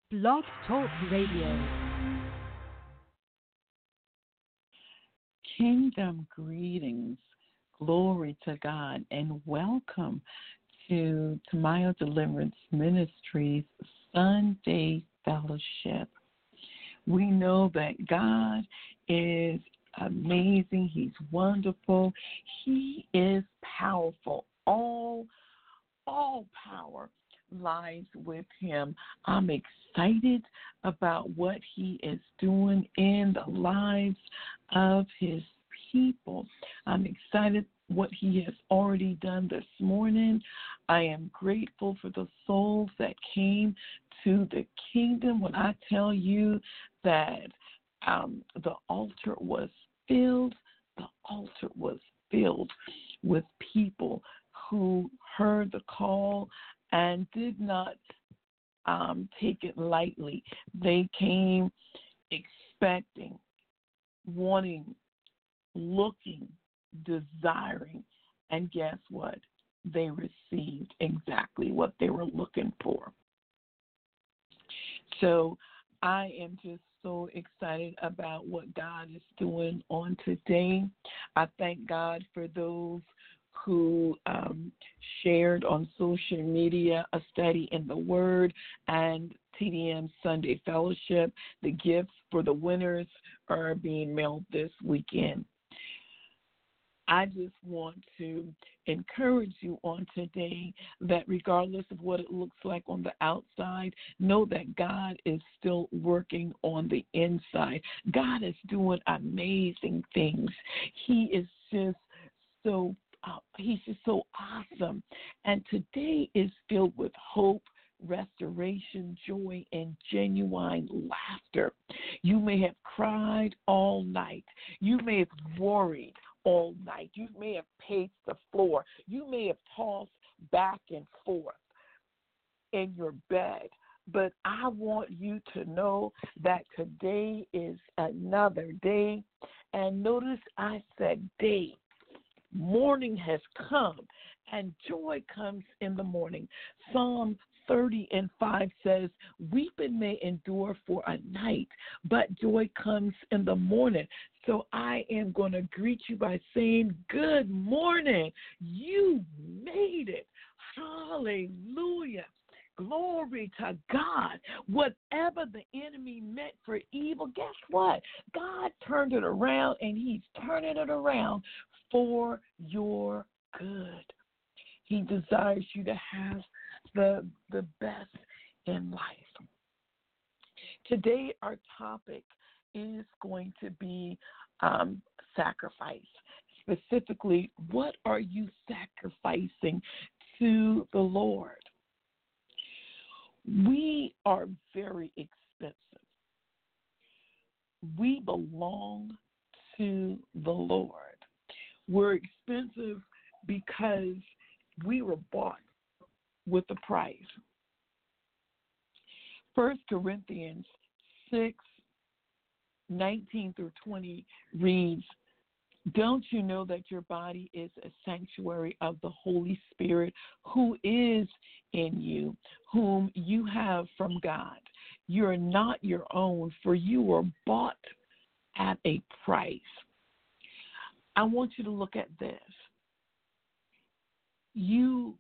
Blog Talk Radio. Kingdom greetings, glory to God, and welcome to Tamayo Deliverance Ministries Sunday Fellowship. We know that God is amazing. He's wonderful. He is powerful. All power lies with him. I'm excited about what he is doing in the lives of his people. I'm excited what he has already done this morning. I am grateful for the souls that came to the kingdom. When I tell you that the altar was filled with people who heard the call and did not take it lightly. They came expecting, wanting, looking, desiring, and guess what? They received exactly what they were looking for. So I am just so excited about what God is doing on today. I thank God for those who shared on social media a study in the Word and TDM Sunday Fellowship. The gifts for the winners are being mailed this weekend. I just want to encourage you on today that regardless of what it looks like on the outside, know that God is still working on the inside. God is doing amazing things. He is just so he's just so awesome. And today is filled with hope, restoration, joy, and genuine laughter. You may have cried all night. You may have worried all night. You may have paced the floor. You may have tossed back and forth in your bed. But I want you to know that today is another day. And notice I said day. Morning has come, and joy comes in the morning. Psalm 30:5 says, weeping may endure for a night, but joy comes in the morning. So I am going to greet you by saying, good morning. You made it. Hallelujah. Glory to God. Whatever the enemy meant for evil, guess what? God turned it around, and he's turning it around for your good. He desires you to have the best in life. Today, our topic is going to be sacrifice. Specifically, what are you sacrificing to the Lord? We are very expensive. We belong to the Lord. We're expensive because we were bought with a price. 1 Corinthians 6:19-20 reads, don't you know that your body is a sanctuary of the Holy Spirit who is in you, whom you have from God? You're not your own, for you were bought at a price. I want you to look at this. You,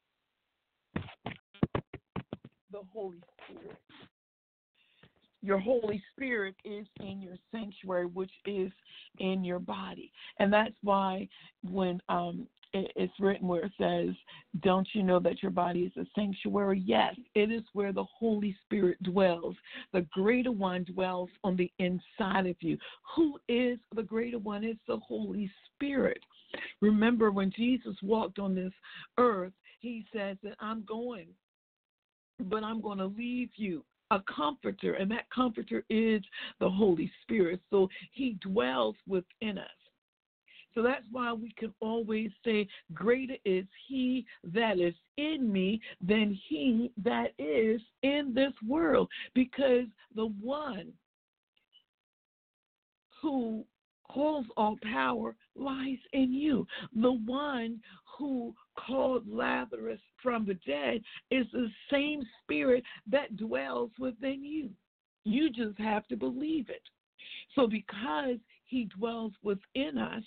the Holy Spirit. Your Holy Spirit is in your sanctuary, which is in your body. And that's why when it's written where it says, don't you know that your body is a sanctuary? Yes, it is where the Holy Spirit dwells. The greater one dwells on the inside of you. Who is the greater one? It's the Holy Spirit. Remember, when Jesus walked on this earth, he says that I'm going, but I'm going to leave you a comforter, and that comforter is the Holy Spirit. So he dwells within us. So that's why we can always say, greater is he that is in me than he that is in this world, because the one who holds all power lies in you. The one who called Lazarus from the dead is the same Spirit that dwells within you. You just have to believe it. So because he dwells within us,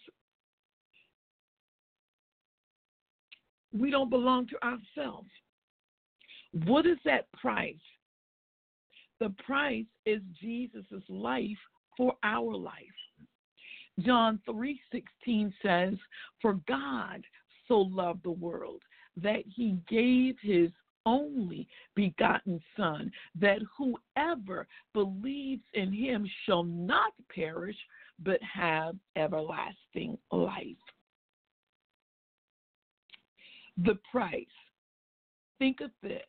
we don't belong to ourselves. What is that price? The price is Jesus' life for our life. John 3:16 says, "For God so loved the world that he gave his only begotten Son, that whoever believes in him shall not perish, but have everlasting life." The price. Think of this.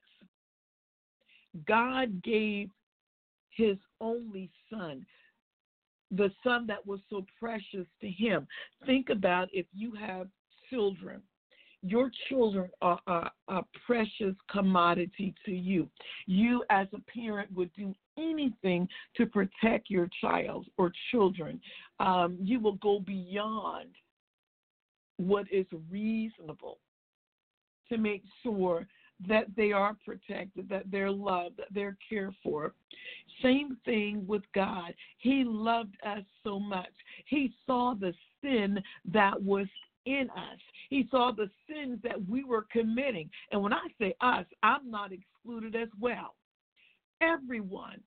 God gave his only Son, the Son that was so precious to him. Think about if you have children. Your children are a precious commodity to you. You as a parent would do anything to protect your child or children. You will go beyond what is reasonable to make sure that they are protected, that they're loved, that they're cared for. Same thing with God. He loved us so much. He saw the sin that was in us. He saw the sins that we were committing. And when I say us, I'm not excluded as well. Everyone.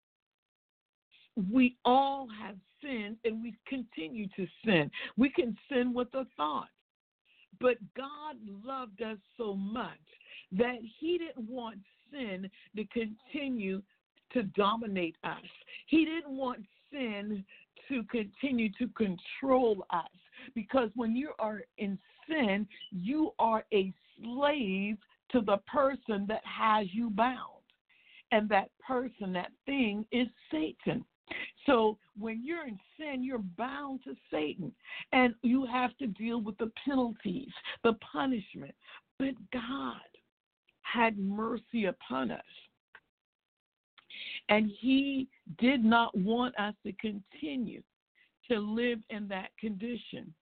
We all have sinned and we continue to sin. We can sin with a thought. But God loved us so much that he didn't want sin to continue to dominate us. He didn't want sin to continue to control us. Because when you are in sin, you are a slave to the person that has you bound. And that person, that thing, is Satan. So when you're in sin, you're bound to Satan. And you have to deal with the penalties, the punishment. But God had mercy upon us. And he did not want us to continue to live in that condition.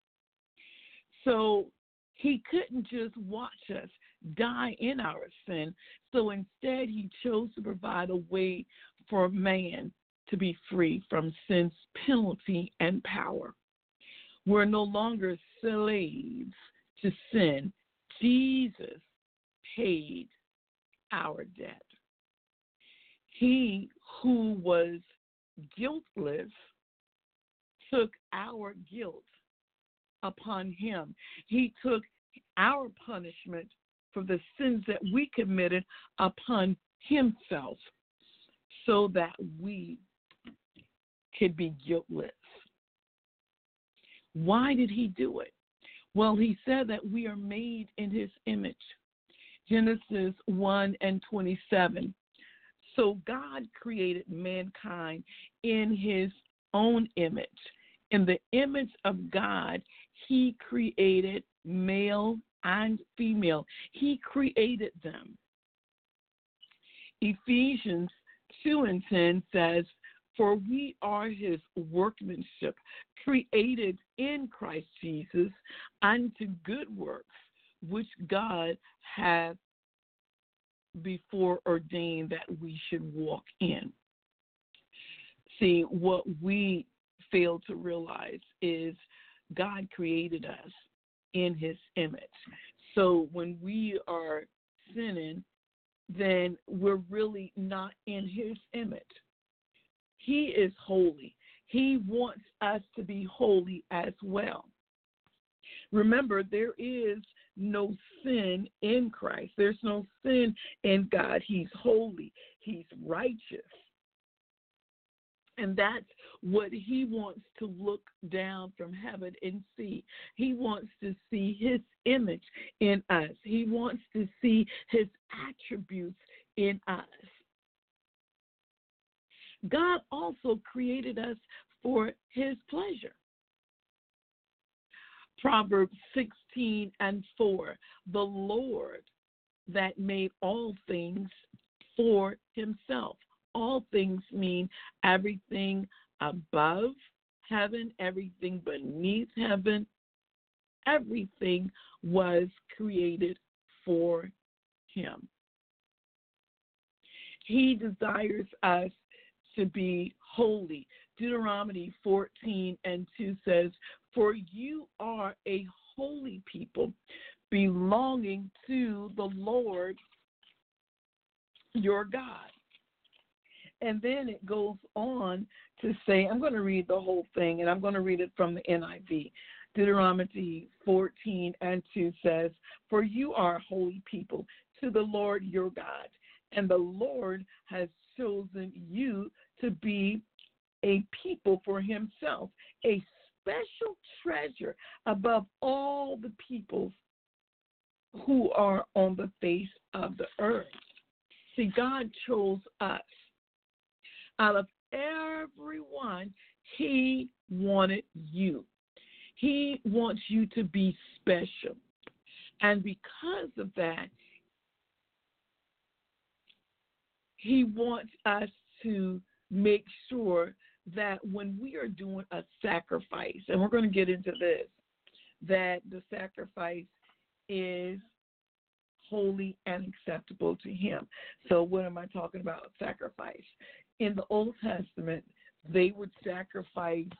So he couldn't just watch us die in our sin. So instead, he chose to provide a way for man to be free from sin's penalty and power. We're no longer slaves to sin. Jesus paid our debt. He who was guiltless took our guilt upon him. He took our punishment for the sins that we committed upon himself so that we could be guiltless. Why did he do it? Well, he said that we are made in his image. Genesis 1:27. So God created mankind in his own image. In the image of God, he created male and female. He created them. Ephesians 2:10 says, "For we are his workmanship, created in Christ Jesus unto good works, which God hath before ordained that we should walk in." See, what we fail to realize is God created us in his image. So when we are sinning, then we're really not in his image. He is holy. He wants us to be holy as well. Remember, there is no sin in Christ. There's no sin in God. He's holy. He's righteous. And that's what he wants to look down from heaven and see. He wants to see his image in us. He wants to see his attributes in us. God also created us for his pleasure. Proverbs 16:4, the Lord that made all things for himself. All things mean everything above heaven, everything beneath heaven, everything was created for him. He desires us to be holy. Deuteronomy 14:2 says, "For you are a holy people, belonging to the Lord your God." And then it goes on to say, I'm going to read the whole thing, and I'm going to read it from the NIV. Deuteronomy 14:2 says, "For you are a holy people to the Lord your God, and the Lord has chosen you to be a people for himself, a special treasure above all the peoples who are on the face of the earth." See, God chose us. Out of everyone, he wanted you. He wants you to be special. And because of that, he wants us to make sure that when we are doing a sacrifice, and we're going to get into this, that the sacrifice is holy and acceptable to him. So what am I talking about? Sacrifice. In the Old Testament, they would sacrifice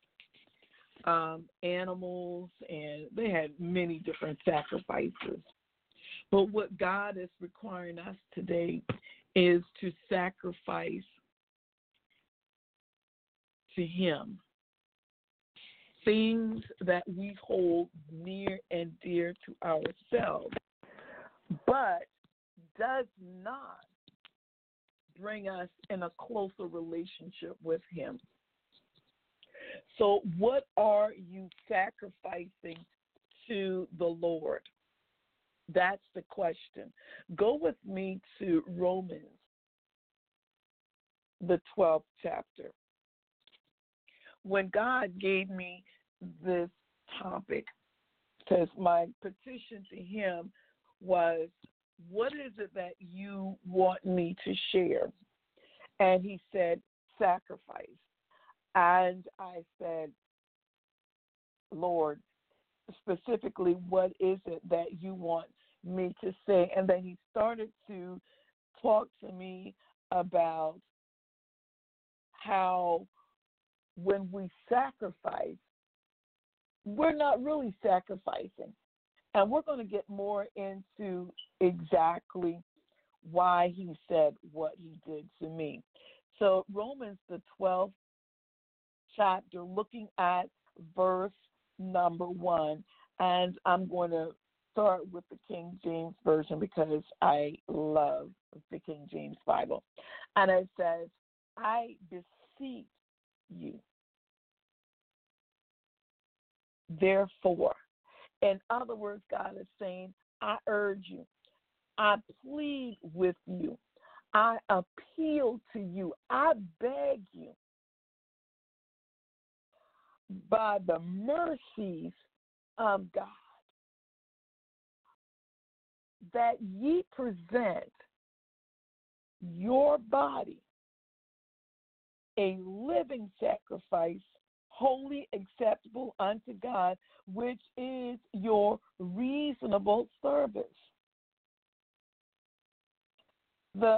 animals, and they had many different sacrifices. But what God is requiring us today is to sacrifice to him things that we hold near and dear to ourselves, but does not bring us in a closer relationship with him. So what are you sacrificing to the Lord? That's the question. Go with me to Romans, the 12th chapter. When God gave me this topic, because my petition to him was, what is it that you want me to share? And he said, sacrifice. And I said, Lord, specifically, what is it that you want me to say? And then he started to talk to me about how when we sacrifice, we're not really sacrificing. And we're going to get more into exactly why he said what he did to me. So Romans, the 12th chapter, looking at verse number 1, and I'm going to start with the King James Version because I love the King James Bible. And it says, I beseech you, therefore. In other words, God is saying, I urge you, I plead with you, I appeal to you, I beg you, by the mercies of God, that ye present your body a living sacrifice, holy, acceptable unto God, which is your reasonable service. The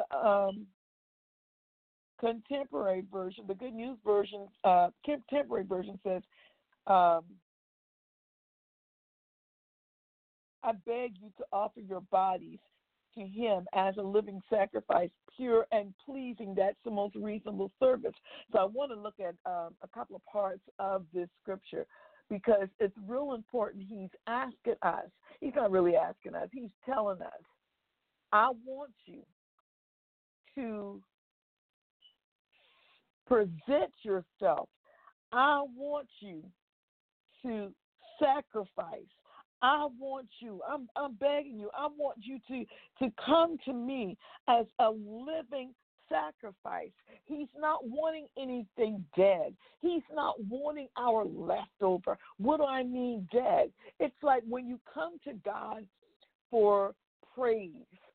contemporary version, the Good News version, contemporary version says, I beg you to offer your bodies to him as a living sacrifice, pure and pleasing. That's the most reasonable service. So I want to look at a couple of parts of this scripture because it's real important. He's asking us. He's not really asking us. He's telling us, I want you to present yourself. I want you to sacrifice. I want you, I'm begging you, I want you to come to me as a living sacrifice. He's not wanting anything dead. He's not wanting our leftover. What do I mean dead? It's like when you come to God for praise.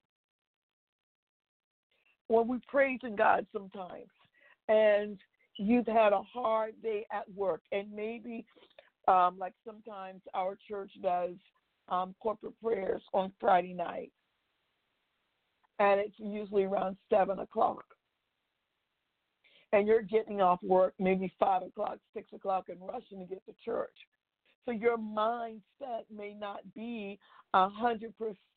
When we praise in God sometimes, and you've had a hard day at work, and maybe Like sometimes our church does corporate prayers on Friday night, and it's usually around 7 o'clock. And you're getting off work maybe 5 o'clock, 6 o'clock, and rushing to get to church. So your mindset may not be 100%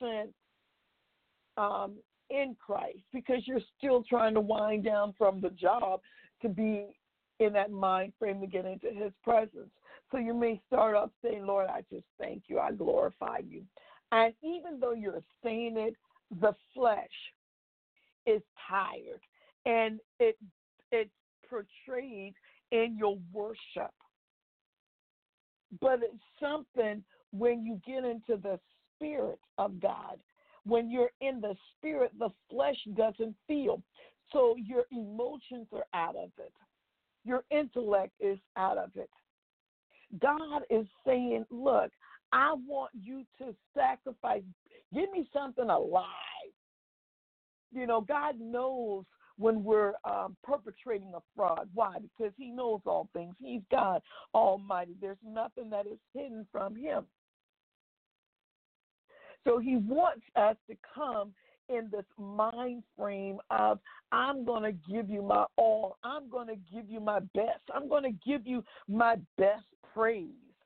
in Christ, because you're still trying to wind down from the job to be in that mind frame to get into his presence. So you may start off saying, Lord, I just thank you. I glorify you. And even though you're saying it, the flesh is tired, and it's portrayed in your worship. But it's something when you get into the Spirit of God. When you're in the Spirit, the flesh doesn't feel. So your emotions are out of it. Your intellect is out of it. God is saying, look, I want you to sacrifice. Give me something alive. You know, God knows when we're perpetrating a fraud. Why? Because he knows all things. He's God Almighty. There's nothing that is hidden from him. So he wants us to come in this mind frame of, I'm going to give you my all. I'm going to give you my best. I'm going to give you my best praise.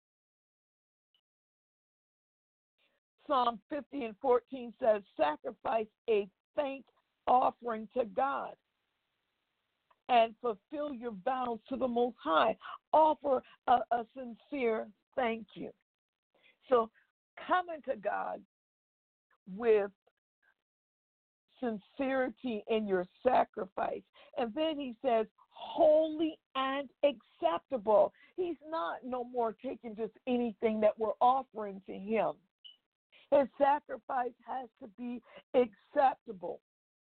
Psalm 50:14 says, sacrifice a thank offering to God and fulfill your vows to the Most High. Offer a sincere thank you. So coming to God with sincerity in your sacrifice. And then he says, holy and acceptable. He's not no more taking just anything that we're offering to him. His sacrifice has to be acceptable.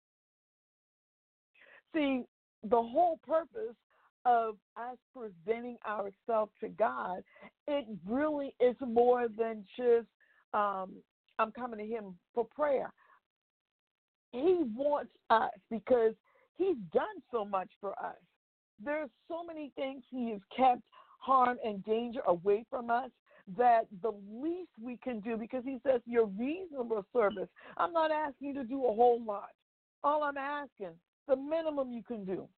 See, the whole purpose of us presenting ourselves to God, it really is more than just I'm coming to him for prayer. He wants us because he's done so much for us. There's so many things he has kept harm and danger away from us that the least we can do, because he says your reasonable service. I'm not asking you to do a whole lot. All I'm asking, the minimum you can do,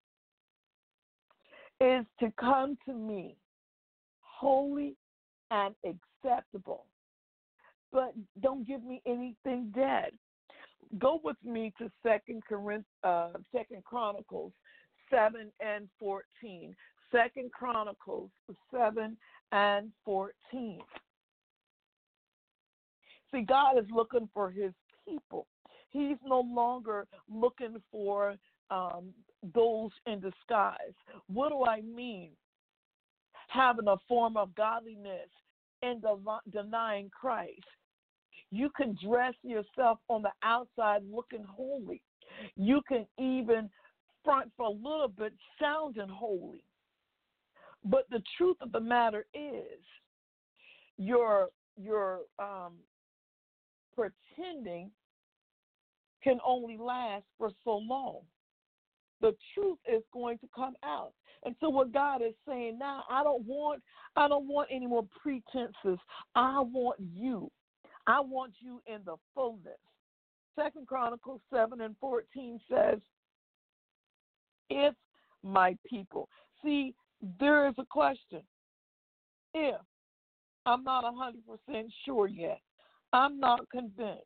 is to come to me holy and acceptable. But don't give me anything dead. Go with me to 2 Chronicles 7 and 14. 2 Chronicles 7 and 14. See, God is looking for his people. He's no longer looking for those in disguise. What do I mean? Having a form of godliness and denying Christ. You can dress yourself on the outside looking holy. You can even front for a little bit sounding holy. But the truth of the matter is, your pretending can only last for so long. The truth is going to come out. And so what God is saying now, I don't want any more pretenses. I want you. I want you in the fullness. 2 Chronicles 7 and 14 says, if my people. See, there is a question. If. I'm not 100% sure yet. I'm not convinced.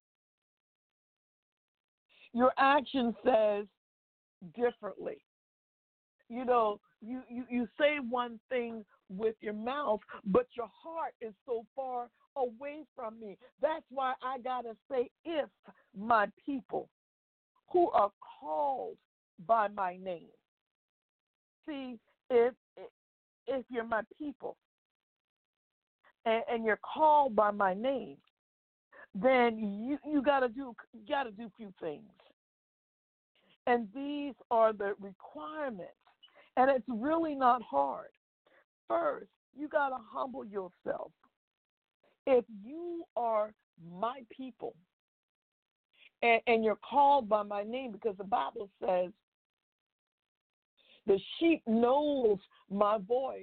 Your action says differently. You know, you say one thing with your mouth, but your heart is so far away from me. That's why I got to say, if my people who are called by my name. See, if you're my people and you're called by my name, then you got to do a few things. And these are the requirements. And it's really not hard. First, you got to humble yourself. If you are my people and you're called by my name, because the Bible says the sheep knows my voice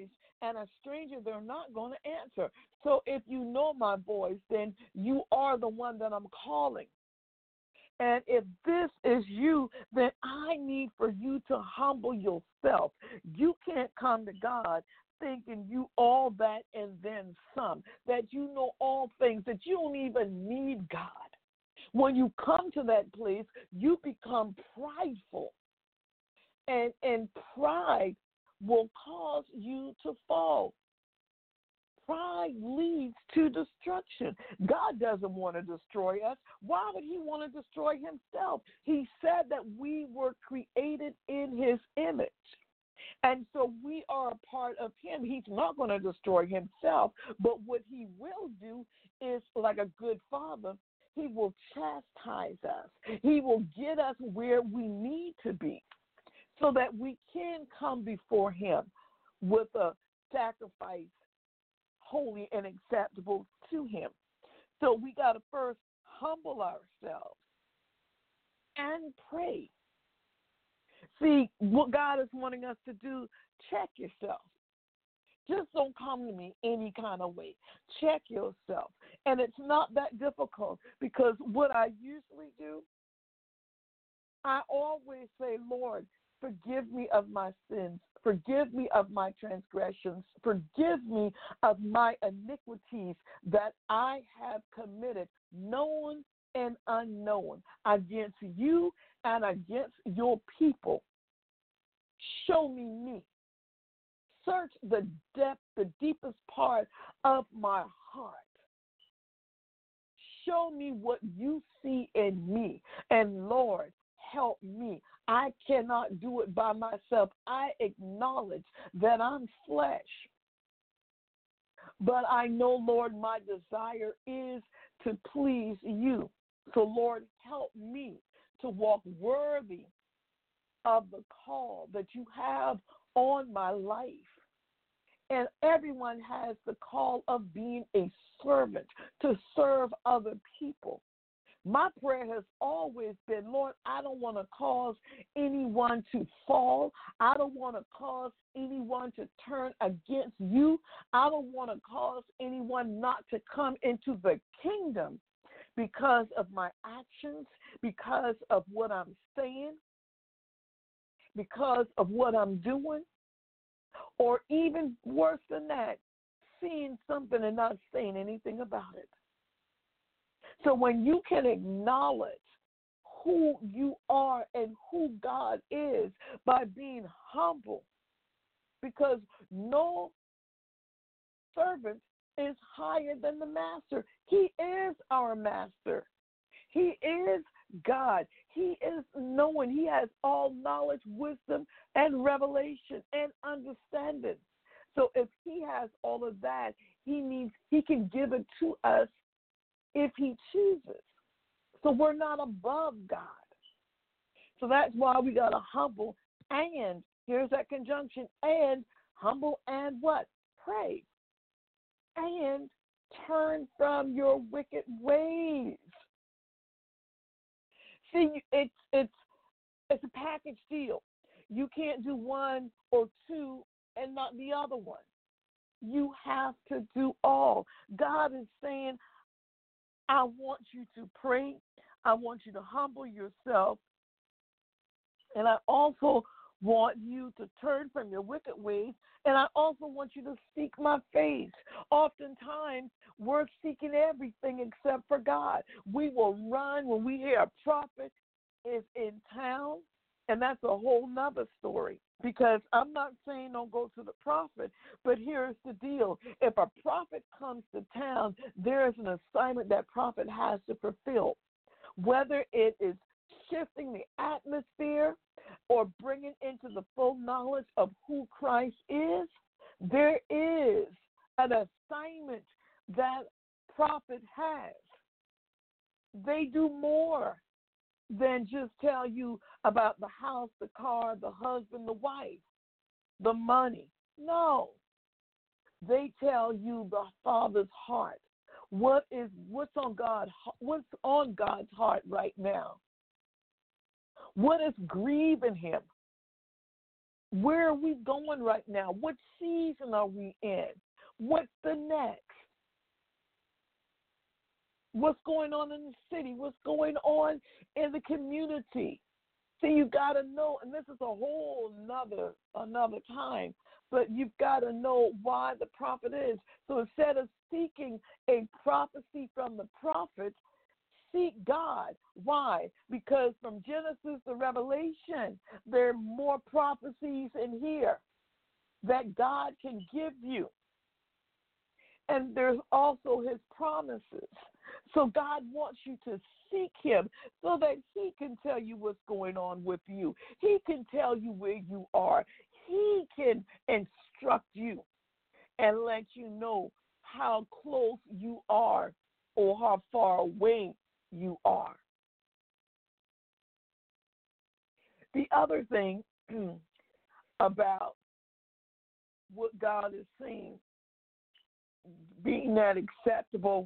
and a stranger they're not going to answer. So if you know my voice, then you are the one that I'm calling. And if this is you, then I need for you to humble yourself. You can't come to God thinking you all that and then some, that you know all things, that you don't even need God. When you come to that place, you become prideful. And pride will cause you to fall. Pride leads to destruction. God doesn't want to destroy us. Why would he want to destroy himself? He said that we were created in his image. And so we are a part of him. He's not going to destroy himself. But what he will do is, like a good father, he will chastise us. He will get us where we need to be so that we can come before him with a sacrifice holy and acceptable to him. So we got to first humble ourselves and pray. See, what God is wanting us to do, check yourself. Just don't come to me any kind of way. Check yourself. And it's not that difficult, because what I usually do, I always say, Lord, forgive me of my sins. Forgive me of my transgressions. Forgive me of my iniquities that I have committed, known and unknown, against you and against your people. Show me. Search the depth, the deepest part of my heart. Show me what you see in me. And Lord, help me. I cannot do it by myself. I acknowledge that I'm flesh. But I know, Lord, my desire is to please you. So, Lord, help me to walk worthy of the call that you have on my life. And everyone has the call of being a servant, to serve other people. My prayer has always been, Lord, I don't want to cause anyone to fall. I don't want to cause anyone to turn against you. I don't want to cause anyone not to come into the kingdom because of my actions, because of what I'm saying, because of what I'm doing, or even worse than that, seeing something and not saying anything about it. So when you can acknowledge who you are and who God is by being humble, because no servant is higher than the master. He is our master. He is God. He is knowing. He has all knowledge, wisdom, and revelation and understanding. So if he has all of that, he can give it to us if he chooses. So we're not above God. So that's why we got to humble and, here's that conjunction, and humble and what? Pray. And turn from your wicked ways. See, it's a package deal. You can't do one or two and not the other one. You have to do all. God is saying, I want you to pray. I want you to humble yourself. And I also want you to turn from your wicked ways. And I also want you to seek my face. Oftentimes, we're seeking everything except for God. We will run when we hear a prophet is in town. And that's a whole nother story. Because I'm not saying don't go to the prophet, but here's the deal. If a prophet comes to town, there is an assignment that prophet has to fulfill. Whether it is shifting the atmosphere or bringing into the full knowledge of who Christ is, there is an assignment that prophet has. They do more than just tell you about the house, the car, the husband, the wife, the money. No. They tell you the Father's heart. What's on God's heart right now? What is grieving him? Where are we going right now? What season are we in? What's the next? What's going on in the city? What's going on in the community? See, you got to know, and this is a whole another time, but you've got to know why the prophet is. So instead of seeking a prophecy from the prophets, seek God. Why? Because from Genesis to Revelation, there are more prophecies in here that God can give you. And there's also his promises. So God wants you to seek him so that he can tell you what's going on with you. He can tell you where you are. He can instruct you and let you know how close you are or how far away you are. The other thing about what God is saying, being that acceptable,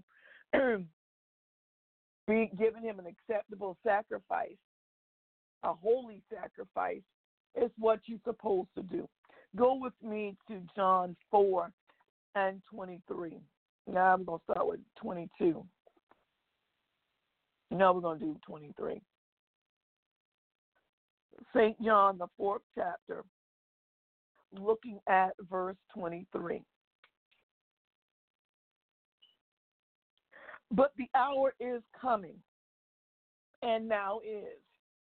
giving him an acceptable sacrifice, a holy sacrifice, is what you're supposed to do. Go with me to John 4 and 23. Now I'm going to start with 22. Now we're going to do 23. St. John, the 4th chapter, looking at verse 23. But the hour is coming, and now is.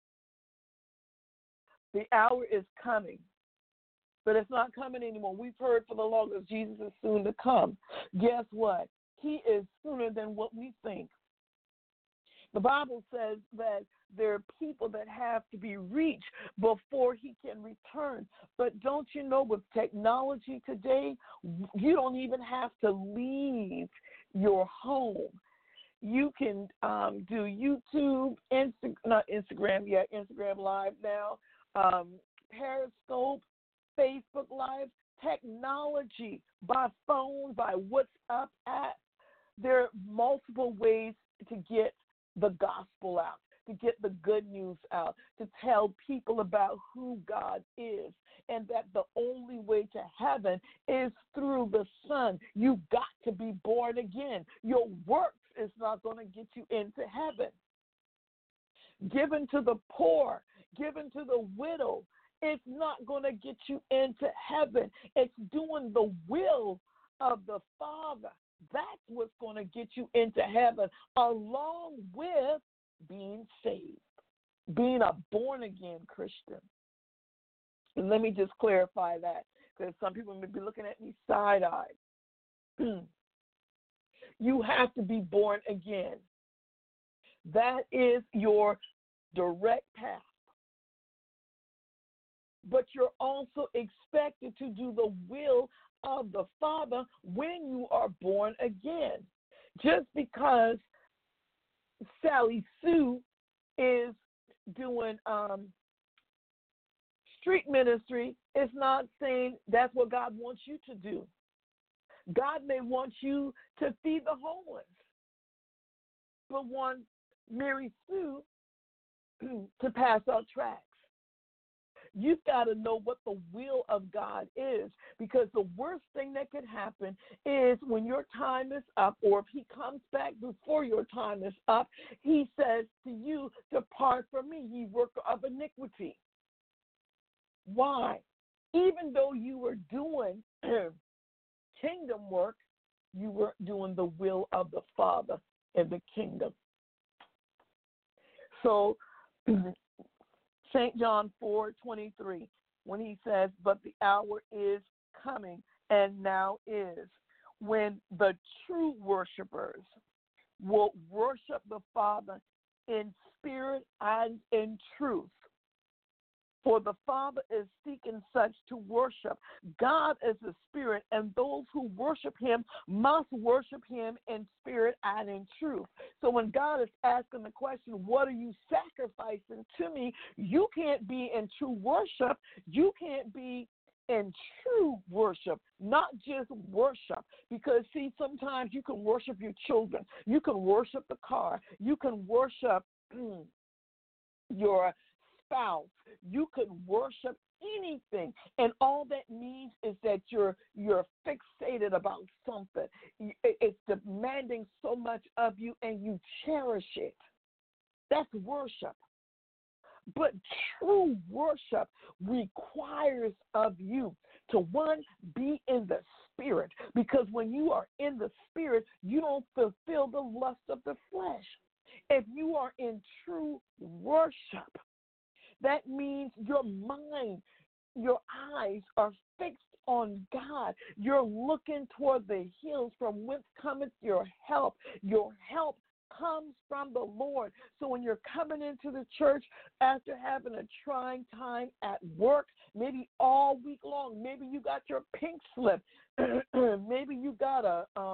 The hour is coming, but it's not coming anymore. We've heard for the longest Jesus is soon to come. Guess what? He is sooner than what we think. The Bible says that there are people that have to be reached before he can return. But don't you know, with technology today, you don't even have to leave your home. You can do YouTube, Instagram Live now, Periscope, Facebook Live, technology, by phone, by WhatsApp app. There are multiple ways to get the gospel out, to get the good news out, to tell people about who God is, and that the only way to heaven is through the Son. You've got to be born again. Your works is not going to get you into heaven. Given to the poor, given to the widow, it's not going to get you into heaven. It's doing the will of the Father. That's what's going to get you into heaven, along with being saved, being a born-again Christian. And let me just clarify that, because some people may be looking at me side-eyed. You have to be born again. That is your direct path. But you're also expected to do the will of the Father when you are born again. Just because Sally Sue is doing street ministry is not saying that's what God wants you to do. God may want you to feed the homeless, but want Mary Sue to pass out tracts. You've got to know what the will of God is, because the worst thing that could happen is when your time is up, or if he comes back before your time is up, he says to you, "Depart from me, ye worker of iniquity." Why? Even though you were doing kingdom work, you were doing the will of the Father in the kingdom. So St. John 4:23, when he says, "But the hour is coming, and now is, when the true worshipers will worship the Father in spirit and in truth. For the Father is seeking such to worship. God is a spirit, and those who worship him must worship him in spirit and in truth." So when God is asking the question, what are you sacrificing to me? You can't be in true worship. You can't be in true worship, not just worship. Because, see, sometimes you can worship your children. You can worship the car. You can worship your spouse. You could worship anything, and all that means is that you're fixated about something. It's demanding so much of you, and you cherish it. That's worship. But true worship requires of you to, one, be in the Spirit, because when you are in the Spirit, you don't fulfill the lust of the flesh. If you are in true worship, that means your mind, your eyes are fixed on God. You're looking toward the hills from whence cometh your help. Your help comes from the Lord. So when you're coming into the church after having a trying time at work, maybe all week long, maybe you got your pink slip, maybe you got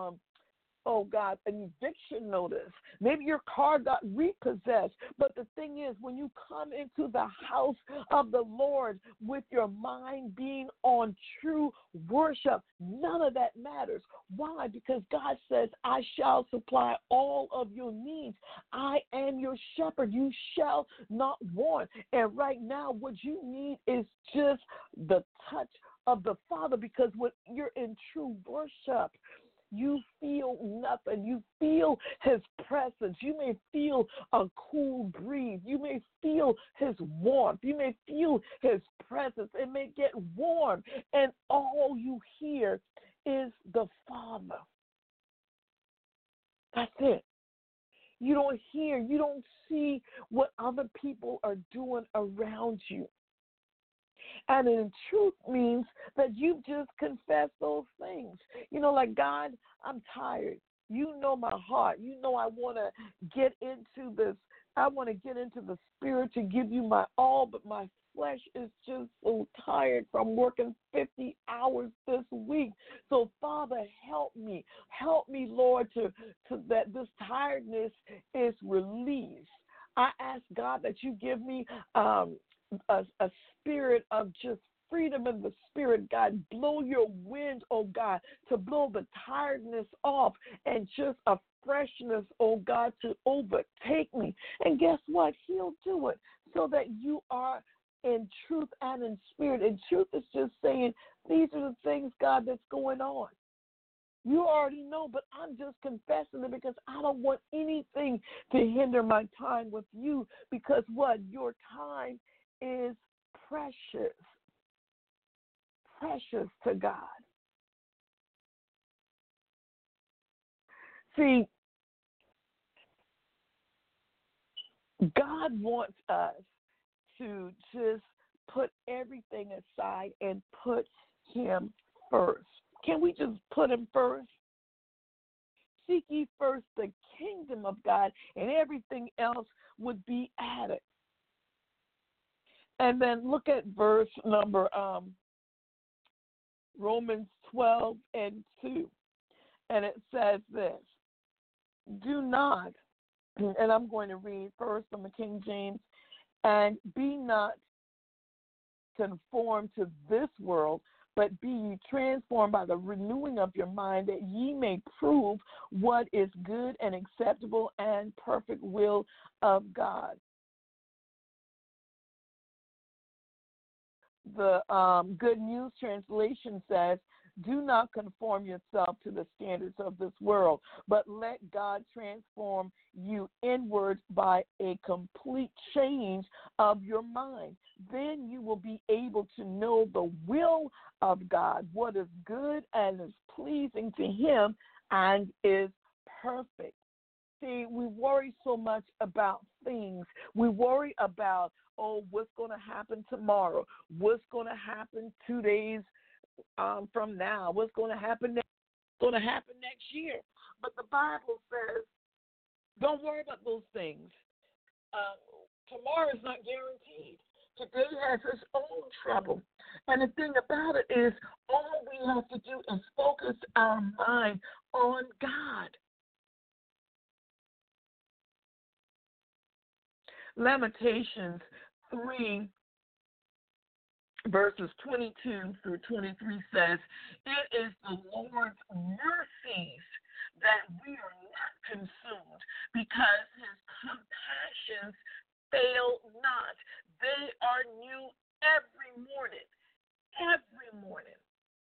an eviction notice. Maybe your car got repossessed. But the thing is, when you come into the house of the Lord with your mind being on true worship, none of that matters. Why? Because God says, I shall supply all of your needs. I am your shepherd. You shall not want. And right now, what you need is just the touch of the Father, because when you're in true worship, you feel nothing. You feel his presence. You may feel a cool breeze. You may feel his warmth. You may feel his presence. It may get warm, and all you hear is the Father. That's it. You don't hear, you don't see what other people are doing around you. And in truth means that you've just confessed those things. You know, like, God, I'm tired. You know my heart. You know I want to get into this. I want to get into the Spirit to give you my all, but my flesh is just so tired from working 50 hours this week. So, Father, help me. Help me, Lord, to that this tiredness is released. I ask, God, that you give me a spirit of just freedom in the Spirit, God. Blow your wind, oh God, to blow the tiredness off, and just a freshness, oh God, to overtake me. And guess what? He'll do it so that you are in truth and in spirit. And truth is just saying, these are the things, God, that's going on. You already know, but I'm just confessing it because I don't want anything to hinder my time with you, because what? Your time is precious to God. See, God wants us to just put everything aside and put him first. Can we just put him first? Seek ye first the kingdom of God, and everything else would be added. And then look at verse number Romans 12:2. And it says this: do not, and I'm going to read first from the King James, and be not conformed to this world, but be ye transformed by the renewing of your mind, that ye may prove what is good and acceptable and perfect will of God. The Good News Translation says, do not conform yourself to the standards of this world, but let God transform you inward by a complete change of your mind. Then you will be able to know the will of God, what is good and is pleasing to him and is perfect. See, we worry so much about things. We worry about, what's going to happen tomorrow? What's going to happen 2 days from now? What's going to happen next? What's going to happen next year? But the Bible says, don't worry about those things. Tomorrow is not guaranteed. Today has its own trouble. And the thing about it is, all we have to do is focus our mind on God. Lamentations 3, verses 22 through 23 says, it is the Lord's mercies that we are not consumed, because his compassions fail not. They are new every morning. Every morning.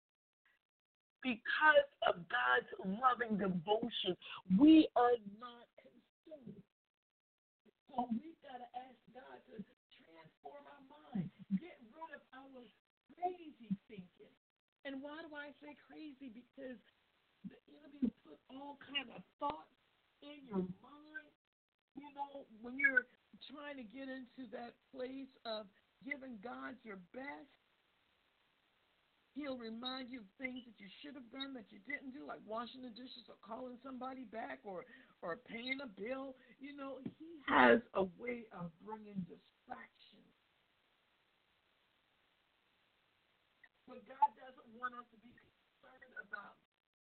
Because of God's loving devotion, we are not consumed. So we've got to ask God to transform our mind, get rid of our crazy thinking. And why do I say crazy? Because the enemy will put all kind of thoughts in your mind. You know, when you're trying to get into that place of giving God your best, he'll remind you of things that you should have done that you didn't do, like washing the dishes or calling somebody back or paying a bill. You know, he has a way of bringing distraction. But God doesn't want us to be concerned about.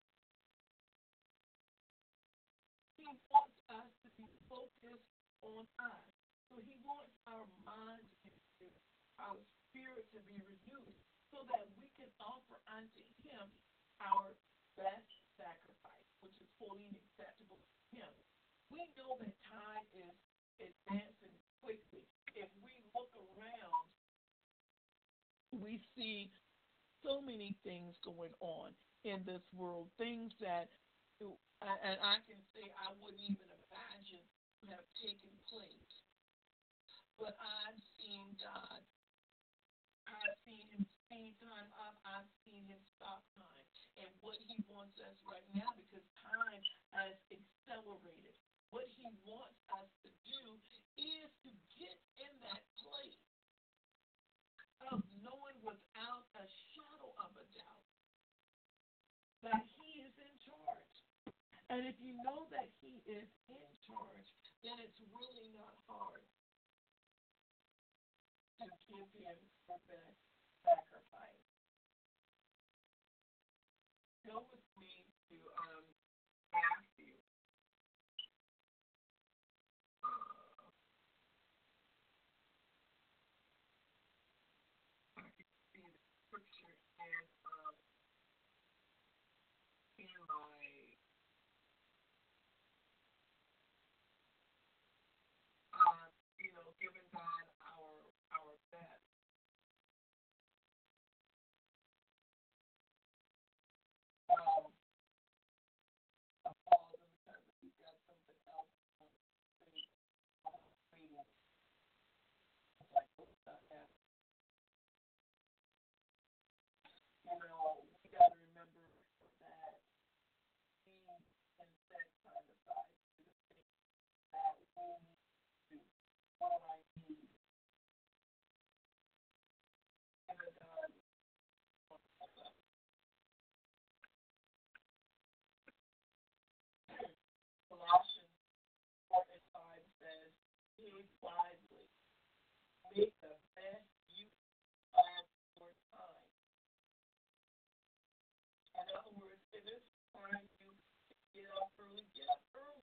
He wants us to be focused on us. So he wants our minds to be renewed, our spirit to be renewed, so that we can offer unto him our best sacrifice, which is holy and acceptable to him. We know that time is advancing quickly. If we look around, we see so many things going on in this world, things that, and I can say I wouldn't even imagine have taken place. But I've seen God. I've seen him speed time up. I've seen him stop time. And what he wants us right now, because time has accelerated, what he wants us to do is to get in that place of knowing without a shadow of a doubt that he is in charge. And if you know that he is in charge, then it's really not hard to give him the best sacrifice. Go with me to Matthew. I can see the scripture and in my giving God our best. Um, Paul, because he's got something else to say. Like, that. We got to remember that he can set time aside to the things that we need to do. What I need, and Colossians 4 and 5 says, "Live wisely, make the best use of your time." In other words, if it's time you get up early, get up early.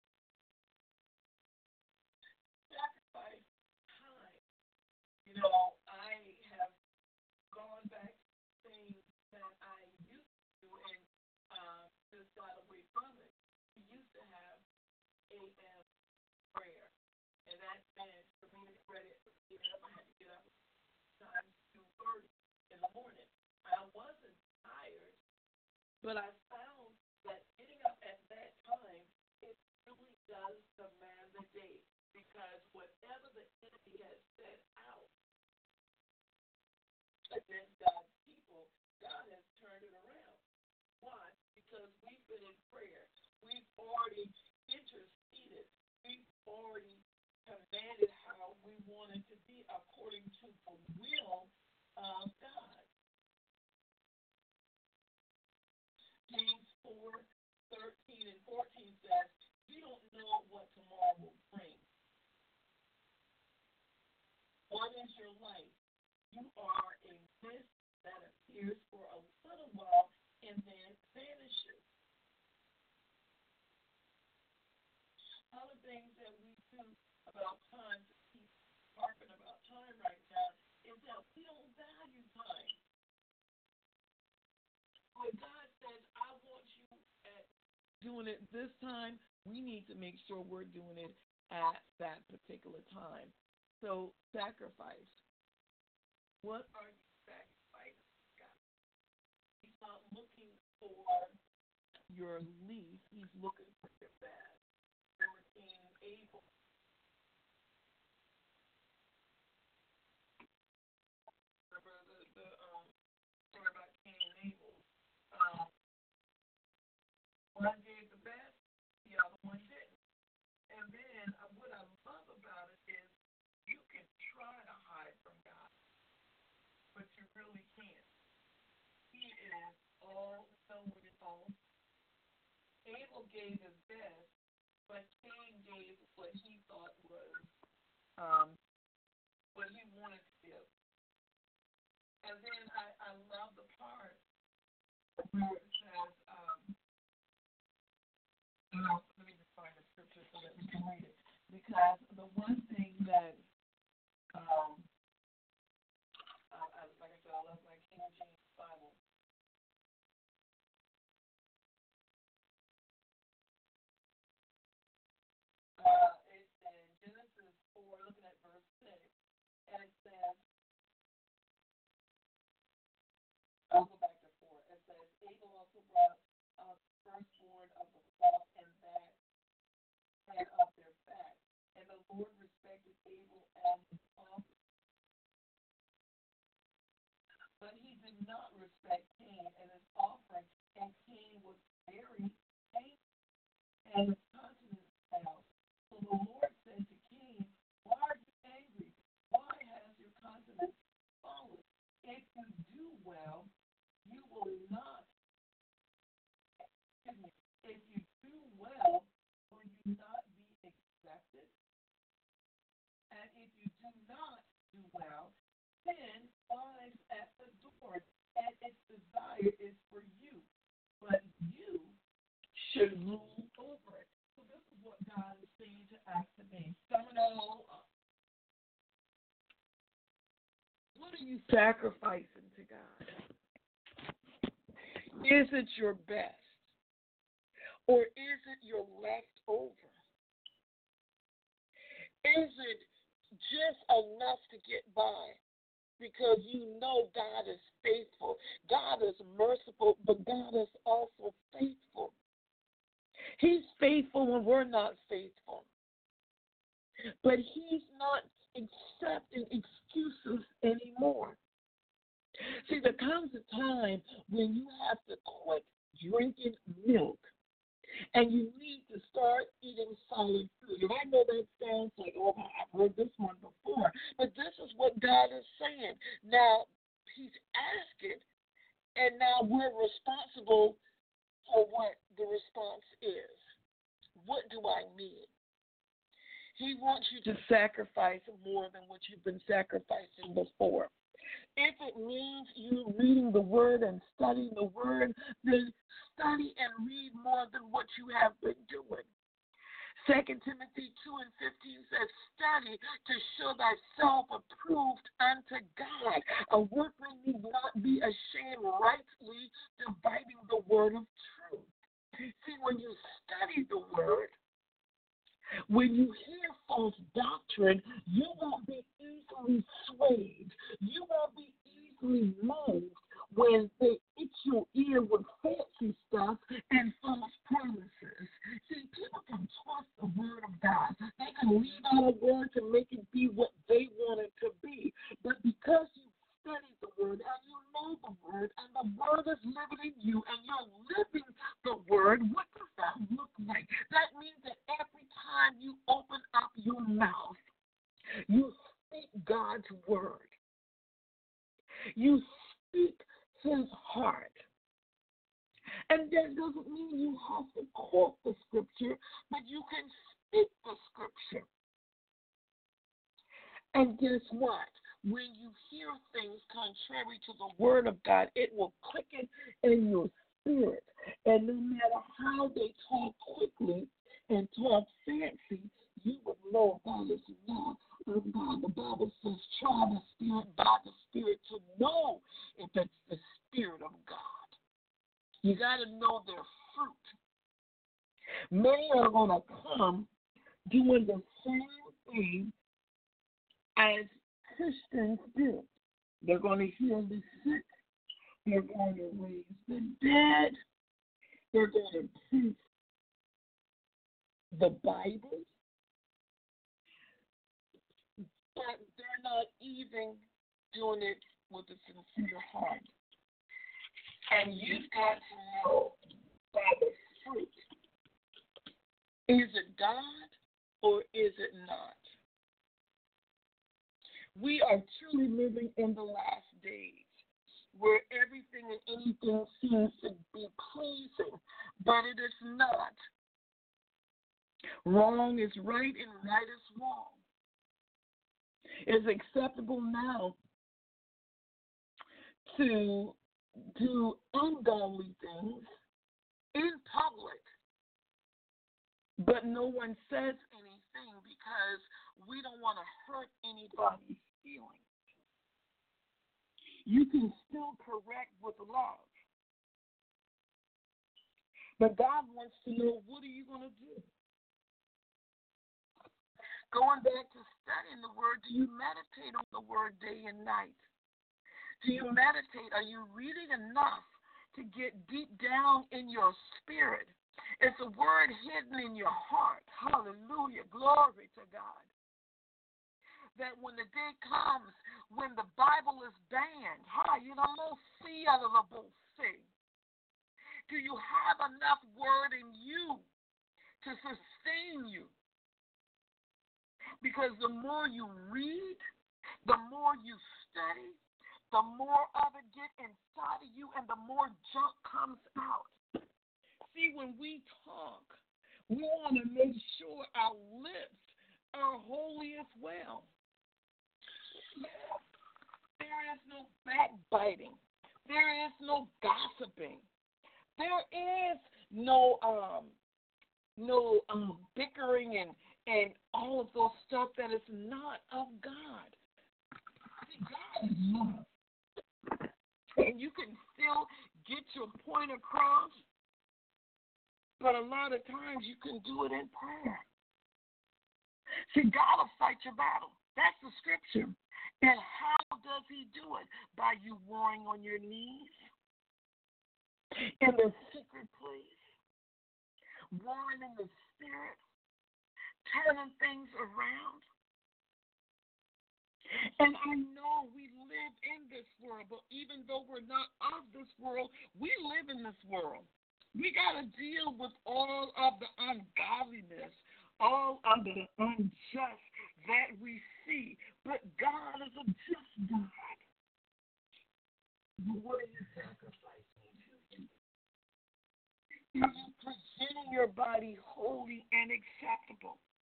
Sacrifice time. I have gone back to things that I used to do and just got away from it. We used to have a.m. prayer, and that meant for me to get ready at 8 a.m. I had to get up at 2:30 in the morning. I wasn't tired, but I found that getting up at that time, it really does command the day, because whatever the enemy has set out against God's people, God has turned it around. Why? Because we've been in prayer. We've already interceded. We've already commanded how we want it to be according to the will of God. James 4:13 and 14 says, "You don't know what tomorrow will bring. What is your life? You are a mist that appears for a little while and then vanishes." Other things that we do about time, to keep talking about time right now, is that we don't value time. When God says, "I want you at doing it this time," we need to make sure we're doing it at that particular time. So sacrifice. What are you sacrificing, God? He's not looking for your least. He's looking for your best. Remember Cain and Abel. Remember the story about Cain and Abel. One gave the best, the other one didn't. And then what I love about it is you can try to hide from God, but you really can't. He is all knowing all. Abel gave his best, but Cain gave what he thought was what he wanted to give. And then I love the part where it says, let me just find the scripture so that we can read it. Because the one thing that, like I said, I love my King James Bible. It's in Genesis 4, looking at verse 6, and it says, I'll go back to 4. It says, Abel also brought the firstborn of the flock and that and of their fat. And the Lord respected Abel and his offering. But he did not respect Cain and his offering, and Cain was very angry, and his countenance fell. So the Lord said to Cain, why are you angry? Why has your countenance fallen? If you do well, you will not, if you do well, will you not be accepted? And if you do not do well, sin lies at the door, and its desire is for you, but you should rule over it. So this is what God is saying to us today. Sum it all up. What are you sacrificing to God? Is it your best? Or is it your leftover? Is it just enough to get by? Because you know God is faithful. God is merciful, but God is also faithful. He's faithful when we're not faithful. But he's not accepting excuses anymore. See, there comes a time when you have to quit drinking milk and you need to start eating solid food. And I know that sounds like, oh, I've heard this one before, but this is what God is saying. Now, he's asking, and now we're responsible for what the response is. What do I mean? He wants you to sacrifice more than what you've been sacrificing before. If it means you reading the Word and studying the Word, then study and read more than what you have been doing. 2 Timothy 2:15 says, study to show thyself approved unto God. A workman need not be ashamed, rightly dividing the word of truth. See, when you study the Word, when you hear false doctrine, you won't be easily swayed. You won't be easily moved when they itch your ear with fancy stuff and false promises. See, people can twist the Word of God. They can leave out a word to make it be what they want it to be. But because you study the Word and you know the Word and the Word is living in you and you're living the Word, what does that look like? That means that every time you open up your mouth, you speak God's Word. You speak His heart. And that doesn't mean you have to quote the Scripture, but you can speak the Scripture. And guess what? When you hear things contrary to the Word of God, it will quicken in your spirit. And no matter how they talk quickly and talk fancy, you would know that is not of God. The Bible says, try the Spirit by the Spirit to know if it's the Spirit of God. You got to know their fruit. Many are going to come doing the same thing as Christians do. They're going to heal the sick. They're going to raise the dead. They're going to preach the Bible. But they're not even doing it with a sincere heart. And you've got to know by the fruit. Is it God or is it not? We are truly living in the last days where everything and anything seems to be pleasing, but it is not. Wrong is right and right is wrong. It's acceptable now to do ungodly things in public, but no one says anything because we don't want to hurt anybody's feelings. You can still correct with love, but God wants to know, what are you going to do? Going back to studying the Word, do you meditate on the Word day and night? Do you meditate? Are you reading enough to get deep down in your spirit? It's a word hidden in your heart. Hallelujah. Glory to God. That when the day comes, when the Bible is banned, do you have enough word in you to sustain you? Because the more you read, the more you study, the more of it get inside of you and the more junk comes out. See, when we talk, we want to make sure our lips are holy as well. There is no backbiting. There is no gossiping. There is no bickering and all of those stuff that is not of God. See, God is love. And you can still get your point across, but a lot of times you can do it in prayer. See, God will fight your battle. That's the scripture. And how does he do it? By you warring on your knees in the secret place, warring in the spirit, turning things around. And I know we live in this world, but even though we're not of this world, we live in this world. We got to deal with all of the ungodliness, all of the unjust that we see. But God is a just God. But what are you sacrificing to him? Are you presenting your body holy and acceptable?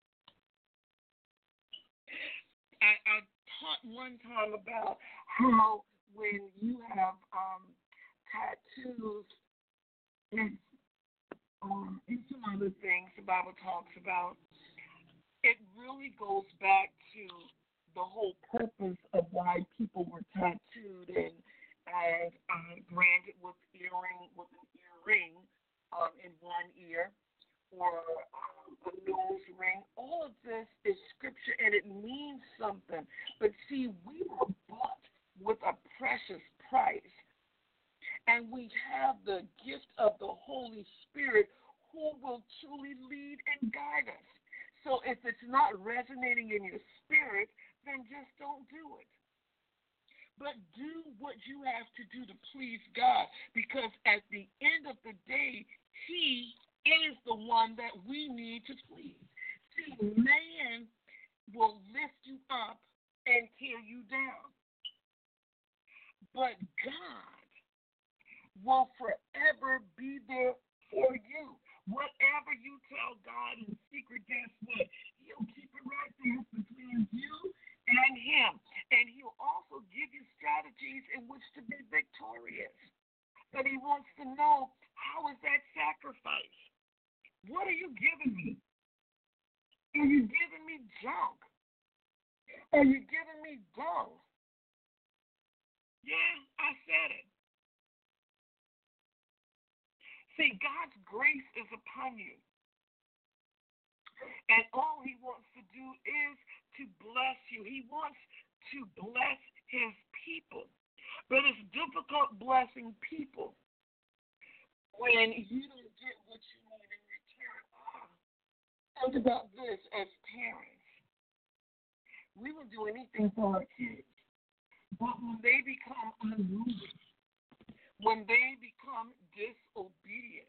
I taught one time about how when you have tattoos and some other things the Bible talks about, it really goes back to the whole purpose of why people were tattooed and branded with an earring in one ear or a nose ring. All of this is scripture and it means something. But see, we were bought with a precious price. And we have the gift of the Holy Spirit who will truly lead and guide us. So if it's not resonating in your spirit, then just don't do it. But do what you have to do to please God, because at the end of the day, he is the one that we need to please. See, man will lift you up and tear you down. But God will forever be there for you. Whatever you tell God in secret, guess what? He'll keep it right there between you and him. And he'll also give you strategies in which to be victorious. But he wants to know, how is that sacrifice? What are you giving me? Are you giving me junk? Are you giving me dung? Yeah, I said it. See, God's grace is upon you. And all he wants to do is to bless you. He wants to bless his people. But it's difficult blessing people when you don't get what you need in return. Think about this as parents. We will do anything for our kids. But when they become unruly, when they become disobedient,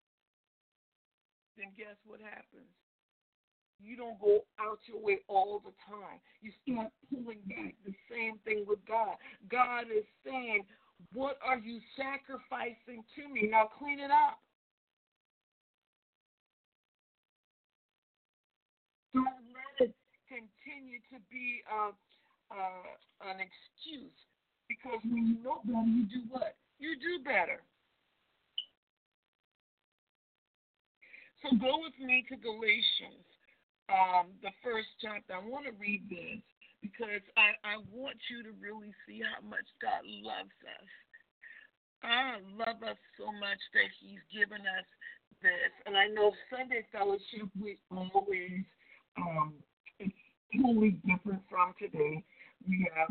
then guess what happens? You don't go out your way all the time. You start pulling back. The same thing with God. God is saying, what are you sacrificing to me? Now clean it up. Don't let it continue to be an excuse. Because when you know better, you do what? You do better. So go with me to Galatians, the first chapter. I want to read this because I want you to really see how much God loves us. I love us so much that he's given us this. And I know Sunday fellowship, we always, it's totally different from today. We have,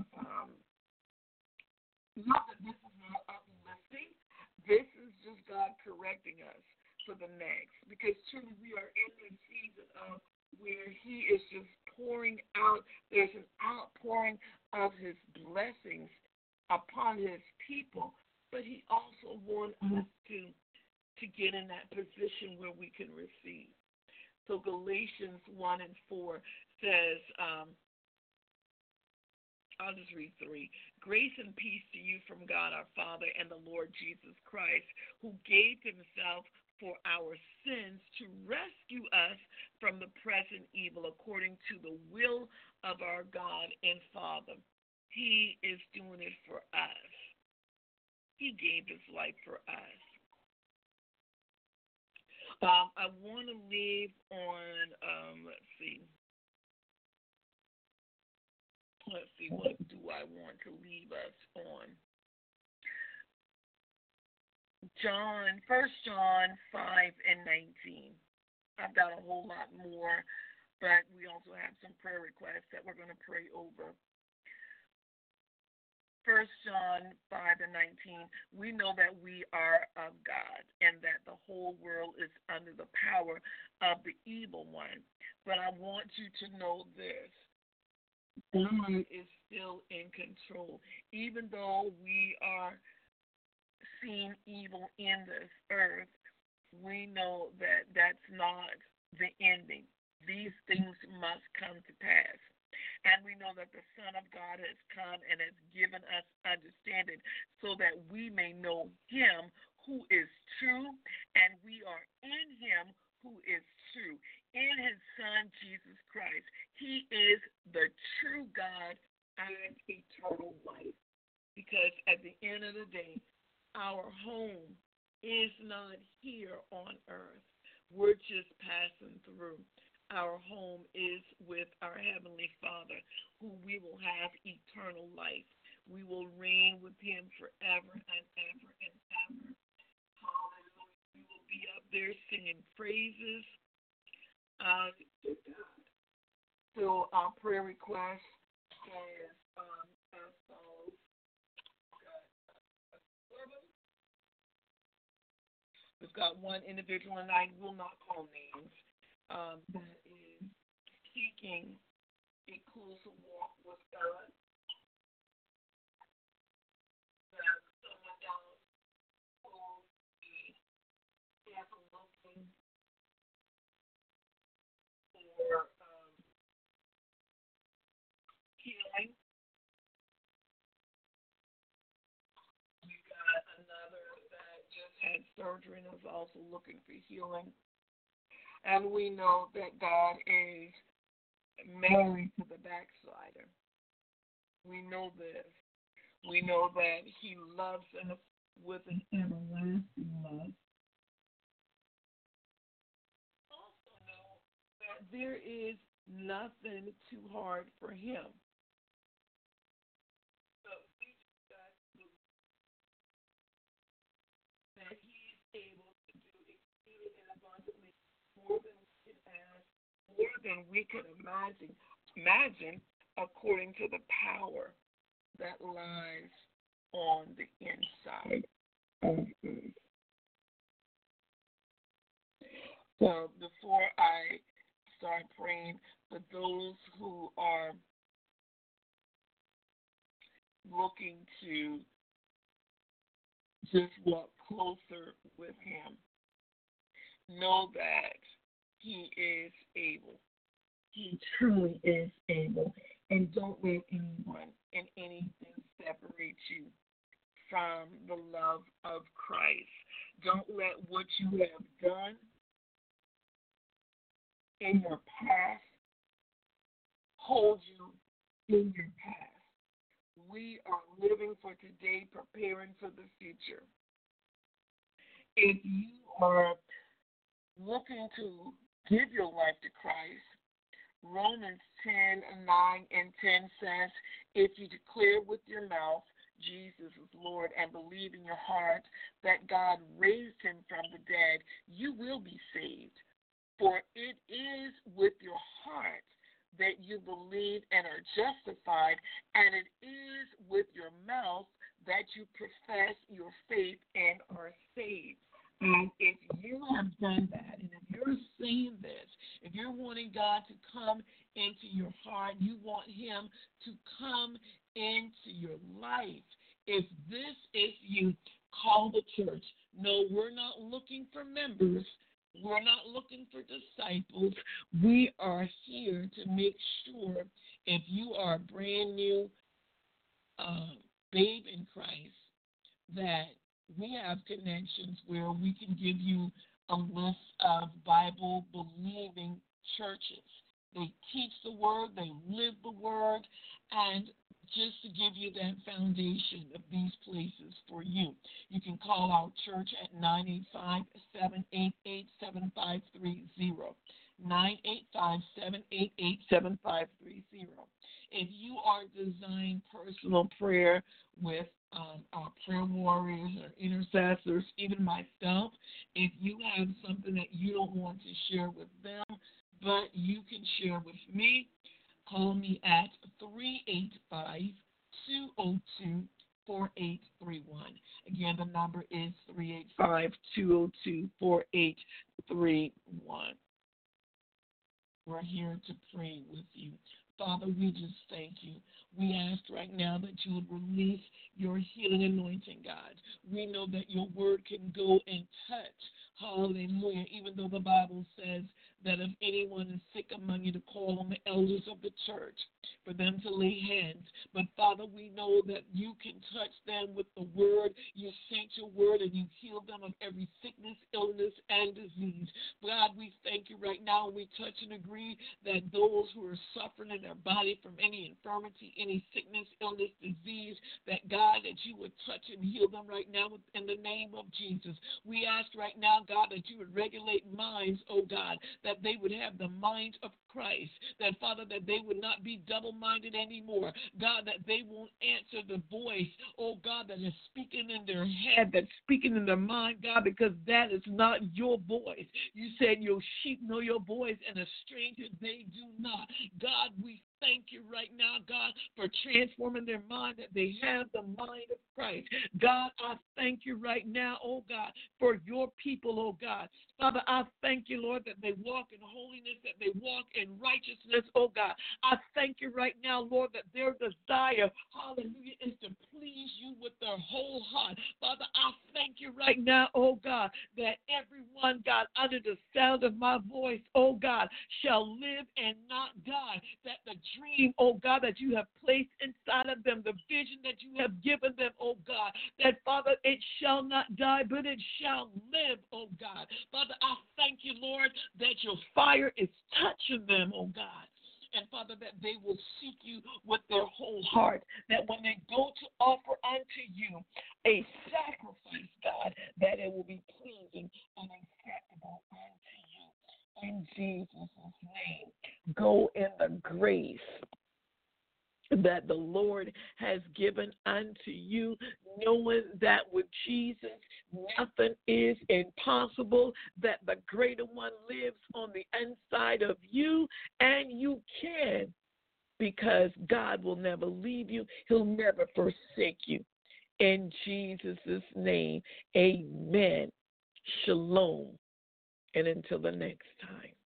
not that this is not uplifting, this is just God correcting us for the next. Because truly we are in the season of where he is just pouring out, there's an outpouring of his blessings upon his people. But he also wants us to get in that position where we can receive. So Galatians 1 and 4 says, I'll just read 3. Grace and peace to you from God our Father and the Lord Jesus Christ, who gave himself for our sins to rescue us from the present evil according to the will of our God and Father. He is doing it for us. He gave his life for us. I want to leave on, let's see, what do I want to leave us on? First John 5 and 19. I've got a whole lot more, but we also have some prayer requests that we're going to pray over. First John 5 and 19, we know that we are of God and that the whole world is under the power of the evil one. But I want you to know this. God is still in control. Even though we are seeing evil in this earth, we know that that's not the ending. These things must come to pass. And we know that the Son of God has come and has given us understanding so that we may know him who is true, and we are in him who is true, in his Son, Jesus Christ. He is the true God and eternal life. Because at the end of the day, our home is not here on earth. We're just passing through. Our home is with our Heavenly Father, who we will have eternal life. We will reign with him forever and ever and ever. Hallelujah. We will be up there singing praises. So our prayer request is as follows. We've got one individual, and I will not call names, that is seeking a closer walk with God. That someone else who is looking for healing. We've got another that just had surgery and is also looking for healing. And we know that God is married to the backslider. We know this. We know that he loves us with an everlasting love. Also know that there is nothing too hard for him. So we just got to believe that he is able to do exceeding and abundantly more than we can ask, more than we can imagine, imagine, according to the power that lies on the inside of us. So before I start praying for those who are looking to just walk closer with him, know that he is able. He truly is able. And don't let anyone and anything separate you from the love of Christ. Don't let what you have done in your past hold you in your past. We are living for today, preparing for the future. If you are looking to give your life to Christ, Romans 10:9-10 says, if you declare with your mouth Jesus is Lord and believe in your heart that God raised him from the dead, you will be saved. For it is with your heart that you believe and are justified, and it is with your mouth that you profess your faith and are saved. And if you have done that, and if you're saying this, if you're wanting God to come into your heart, you want him to come into your life, if this is you, call the church. No, we're not looking for members. We're not looking for disciples. We are here to make sure if you are a brand new babe in Christ, that we have connections where we can give you a list of Bible-believing churches. They teach the word, they live the word, and just to give you that foundation of these places for you. You can call our church at 985-788-7530. 985-788-7530. If you are desiring personal prayer with our prayer warriors or intercessors, even myself, if you have something that you don't want to share with them, but you can share with me, call me at 385-202-4831. Again, the number is 385-202-4831. We're here to pray with you. Father, we just thank you. We ask right now that you would release your healing anointing, God. We know that your word can go and touch. Hallelujah. Even though the Bible says that if anyone is sick among you, to call on the elders of the church for them to lay hands. But Father, we know that you can touch them with the word. You sent your word and you heal them of every sickness, illness, and disease. God, we thank you right now. We touch and agree that those who are suffering in their body from any infirmity, any sickness, illness, disease, that God, that you would touch and heal them right now in the name of Jesus. We ask right now, God, that you would regulate minds, oh God, that they would have the mind of Christ, that, Father, that they would not be double-minded anymore. God, that they won't answer the voice, oh God, that is speaking in their head, that's speaking in their mind, God, because that is not your voice. You said your sheep know your voice, and a stranger they do not. God, we thank you right now, God, for transforming their mind, that they have the mind of Christ. God, I thank you right now, oh God, for your people, oh God. Father, I thank you, Lord, that they walk in holiness, that they walk in righteousness, oh God. I thank you right now, Lord, that their desire, hallelujah, is to please you with their whole heart. Father, I thank you right now, oh God, that everyone, God, under the sound of my voice, oh God, shall live and not die. That the dream, oh God, that you have placed inside of them, the vision that you have given them, oh God, that, Father, it shall not die, but it shall live, oh God. Father, I thank you, Lord, that your fire is touching them, oh God. And, Father, that they will seek you with their whole heart, that when they go to offer unto you a sacrifice, God, that it will be pleasing and acceptable unto you. In Jesus' name, go in the grace that the Lord has given unto you, knowing that with Jesus nothing is impossible, that the greater one lives on the inside of you, and you can because God will never leave you. He'll never forsake you. In Jesus' name, amen. Shalom. And until the next time.